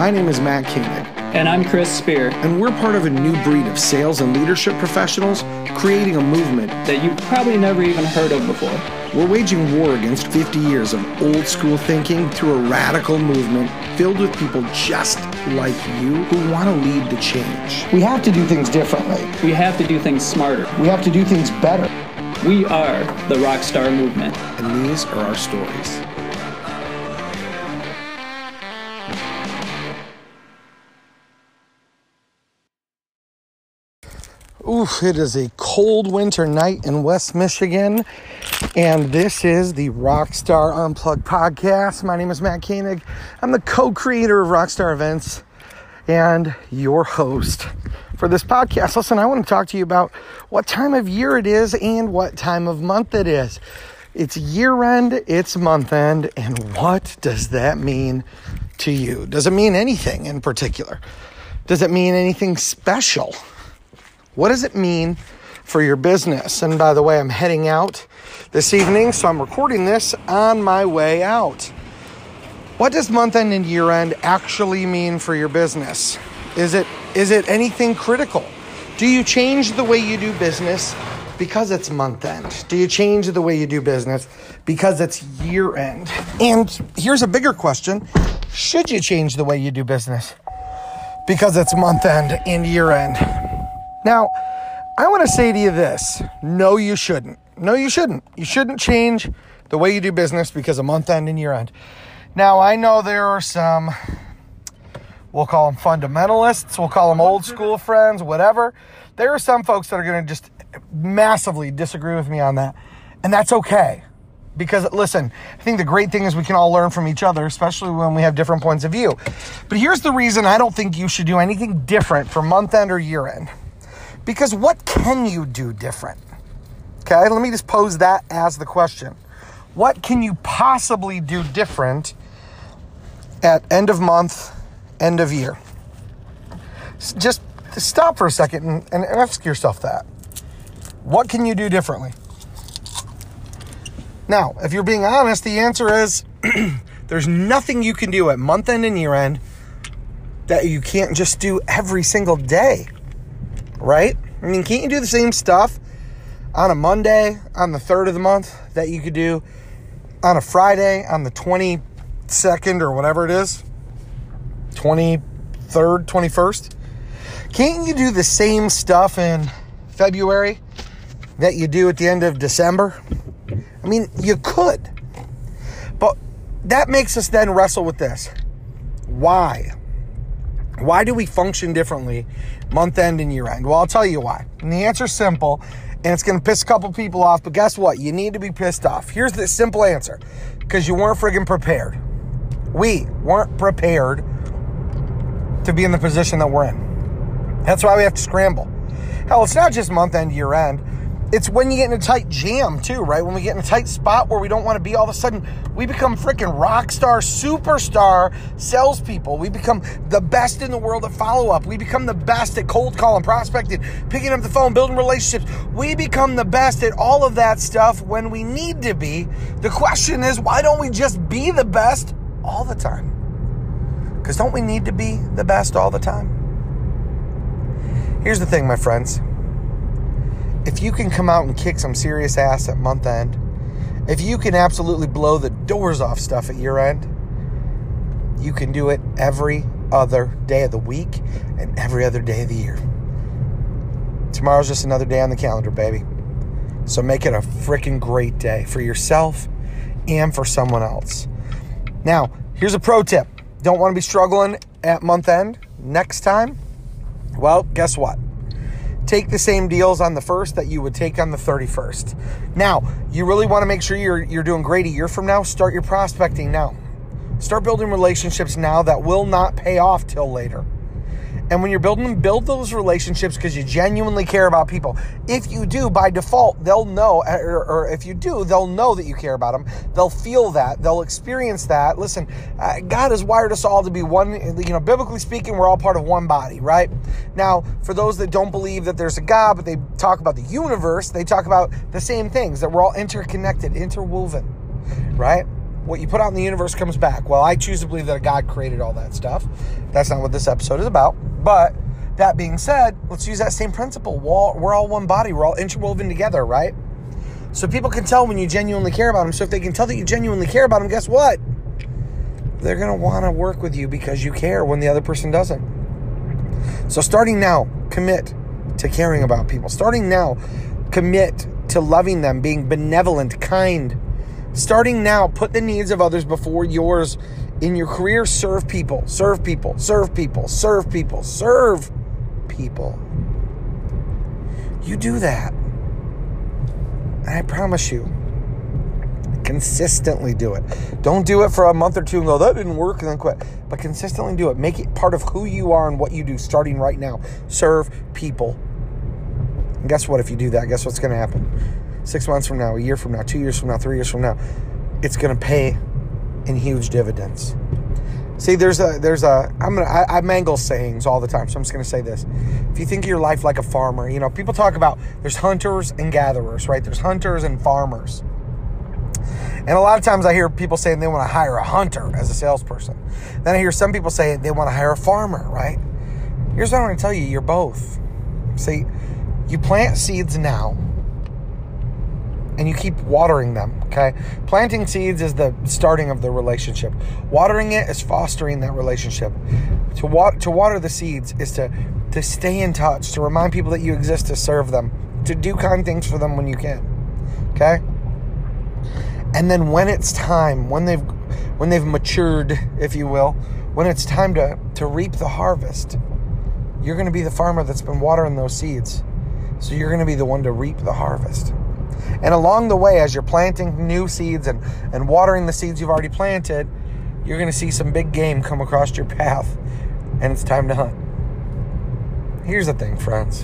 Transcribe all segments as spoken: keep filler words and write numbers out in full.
My name is Matt Koenig. And I'm Chris Spear. And we're part of a new breed of sales and leadership professionals creating a movement that you've probably never even heard of before. We're waging war against fifty years of old school thinking through a radical movement filled with people just like you who want to lead the change. We have to do things differently. We have to do things smarter. We have to do things better. We are the Rockstar Movement. And these are our stories. Oof, it is a cold winter night in West Michigan, and this is the Rockstar Unplugged podcast. My name is Matt Koenig. I'm the co-creator of Rockstar Events and your host for this podcast. Listen, I want to talk to you about what time of year it is and what time of month it is. It's year end, it's month end, and what does that mean to you? Does it mean anything in particular? Does it mean anything special? What does it mean for your business? And by the way, I'm heading out this evening, so I'm recording this on my way out. What does month end and year end actually mean for your business? Is it is it anything critical? Do you change the way you do business because it's month end? Do you change the way you do business because it's year end? And here's a bigger question. Should you change the way you do business because it's month end and year end? Now, I want to say to you this. No, you shouldn't. No, you shouldn't. You shouldn't change the way you do business because of month end and year end. Now, I know there are some, we'll call them fundamentalists, we'll call them old school friends, whatever. There are some folks that are going to just massively disagree with me on that. And that's okay. Because, listen, I think the great thing is we can all learn from each other, especially when we have different points of view. But here's the reason I don't think you should do anything different for month end or year end. Because what can you do different? Okay, let me just pose that as the question. What can you possibly do different at end of month, end of year? Just stop for a second and, and ask yourself that. What can you do differently? Now, if you're being honest, the answer is there's nothing you can do at month end and year end that you can't just do every single day. Right? I mean, can't you do the same stuff on a Monday, on the third of the month that you could do on a Friday, on the twenty-second or whatever it is? twenty-third, twenty-first? Can't you do the same stuff in February that you do at the end of December? I mean, you could. But that makes us then wrestle with this. Why? Why do we function differently month end and year end? Well, I'll tell you why. And the answer's simple, and it's going to piss a couple people off, but guess what? You need to be pissed off. Here's the simple answer. Because you weren't friggin' prepared. We weren't prepared to be in the position that we're in. That's why we have to scramble. Hell, it's not just month end, year end. It's when you get in a tight jam too, right? When we get in a tight spot where we don't want to be, all of a sudden we become freaking rock star, superstar salespeople. We become the best in the world at follow-up. We become the best at cold calling, prospecting, picking up the phone, building relationships. We become the best at all of that stuff when we need to be. The question is, why don't we just be the best all the time? Because don't we need to be the best all the time? Here's the thing, my friends. If you can come out and kick some serious ass at month end, if you can absolutely blow the doors off stuff at year end, you can do it every other day of the week and every other day of the year. Tomorrow's just another day on the calendar, baby. So make it a freaking great day for yourself and for someone else. Now, here's a pro tip. Don't want to be struggling at month end next time? Well, guess what? Take the same deals on the first that you would take on the thirty-first. Now, you really want to make sure you're you're doing great a year from now. Start your prospecting now. Start building relationships now that will not pay off till later. And when you're building them, build those relationships because you genuinely care about people. If you do, by default, they'll know, or, or if you do, they'll know that you care about them. They'll feel that. They'll experience that. Listen, uh, God has wired us all to be one, you know, biblically speaking, we're all part of one body, right? Now, for those that don't believe that there's a God, but they talk about the universe, they talk about the same things, that we're all interconnected, interwoven, right? what you put out in the universe comes back. Well, I choose to believe that God created all that stuff. That's not what this episode is about. But that being said, let's use that same principle. We're all, we're all one body. We're all interwoven together, right? So people can tell when you genuinely care about them. So if they can tell that you genuinely care about them, guess what? They're going to want to work with you because you care when the other person doesn't. So starting now, commit to caring about people. Starting now, commit to loving them, being benevolent, kind. Starting now, put the needs of others before yours. In your career, serve people, serve people, serve people, serve people, serve people. You do that. And I promise you, consistently do it. Don't do it for a month or two and go, that didn't work, and then quit. But consistently do it. Make it part of who you are and what you do, starting right now. Serve people. And guess what? If you do that, guess what's going to happen? Six months from now, a year from now, two years from now, three years from now, it's going to pay in huge dividends. See, there's a, there's a, I'm gonna, I, I mangle sayings all the time, so I'm just going to say this. If you think of your life like a farmer, you know, people talk about there's hunters and gatherers, right? There's hunters and farmers. And a lot of times I hear people saying they want to hire a hunter as a salesperson. Then I hear some people say they want to hire a farmer, right? Here's what I want to tell you. You're both. See, you plant seeds now, and you keep watering them, okay? Planting seeds is the starting of the relationship. Watering it is fostering that relationship. To wa- to water the seeds is to, to stay in touch, to remind people that you exist, to serve them, to do kind things for them when you can, okay? And then when it's time, when they've when they've matured, if you will, when it's time to, to reap the harvest, you're going to be the farmer that's been watering those seeds. So you're going to be the one to reap the harvest. And along the way, as you're planting new seeds and, and watering the seeds you've already planted, you're going to see some big game come across your path, and it's time to hunt. Here's the thing, friends.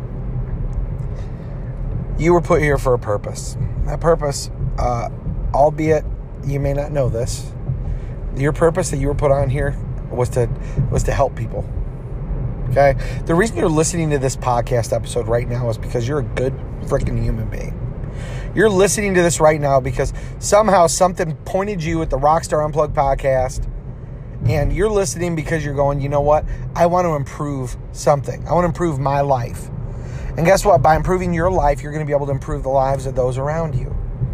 You were put here for a purpose. That purpose, uh, albeit you may not know this, your purpose that you were put on here was to was to help people. Okay? The reason you're listening to this podcast episode right now is because you're a good freaking human being. You're listening to this right now because somehow something pointed you at the Rockstar Unplugged podcast, and you're listening because you're going, you know what? I want to improve something. I want to improve my life. And guess what? By improving your life, you're going to be able to improve the lives of those around you.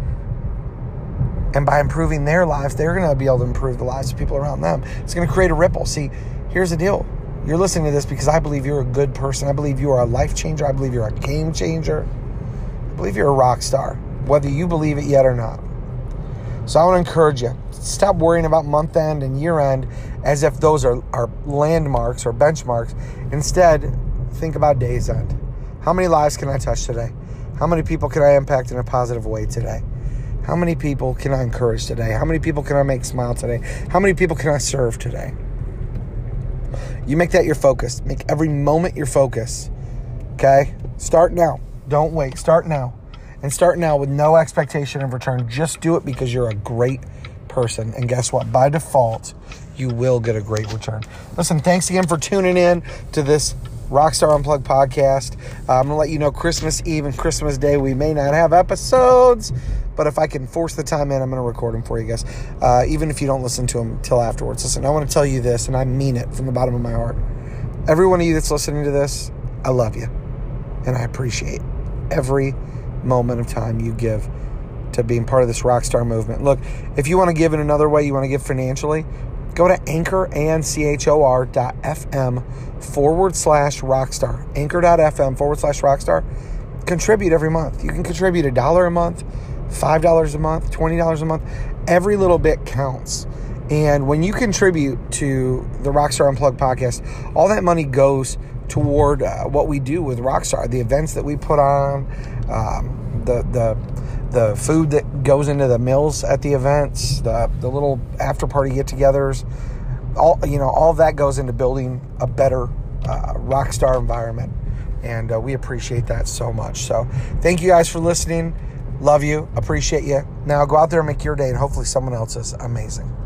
And by improving their lives, they're going to be able to improve the lives of people around them. It's going to create a ripple. See, here's the deal. You're listening to this because I believe you're a good person. I believe you are a life changer. I believe you're a game changer. I believe you're a rock star, whether you believe it yet or not. So I want to encourage you. Stop worrying about month end and year end as if those are, are landmarks or benchmarks. Instead, think about day's end. How many lives can I touch today? How many people can I impact in a positive way today? How many people can I encourage today? How many people can I make smile today? How many people can I serve today? You make that your focus. Make every moment your focus. Okay? Start now. Don't wait. Start now. And start now with no expectation of return. Just do it because you're a great person. And guess what? By default, you will get a great return. Listen, thanks again for tuning in to this Rockstar Unplugged podcast. Uh, I'm going to let you know Christmas Eve and Christmas Day we may not have episodes, but if I can force the time in, I'm going to record them for you guys, uh, even if you don't listen to them till afterwards. Listen, I want to tell you this, and I mean it from the bottom of my heart. Every one of you that's listening to this, I love you, and I appreciate every moment of time you give to being part of this Rockstar movement. Look, if you want to give in another way, you want to give financially, go to anchor, A-N-C-H-O-R dot F-M forward slash rockstar. Anchor.fm forward slash rockstar. Contribute every month. You can contribute a dollar a month, five dollars a month, twenty dollars a month. Every little bit counts. And when you contribute to the Rockstar Unplugged podcast, all that money goes toward uh, what we do with Rockstar, the events that we put on, um, the the the food that goes into the meals at the events, the the little after party get-togethers, all you know, all of that goes into building a better uh, Rockstar environment, and uh, we appreciate that so much. So, thank you guys for listening. Love you, appreciate you. Now go out there and make your day, and hopefully someone else's amazing.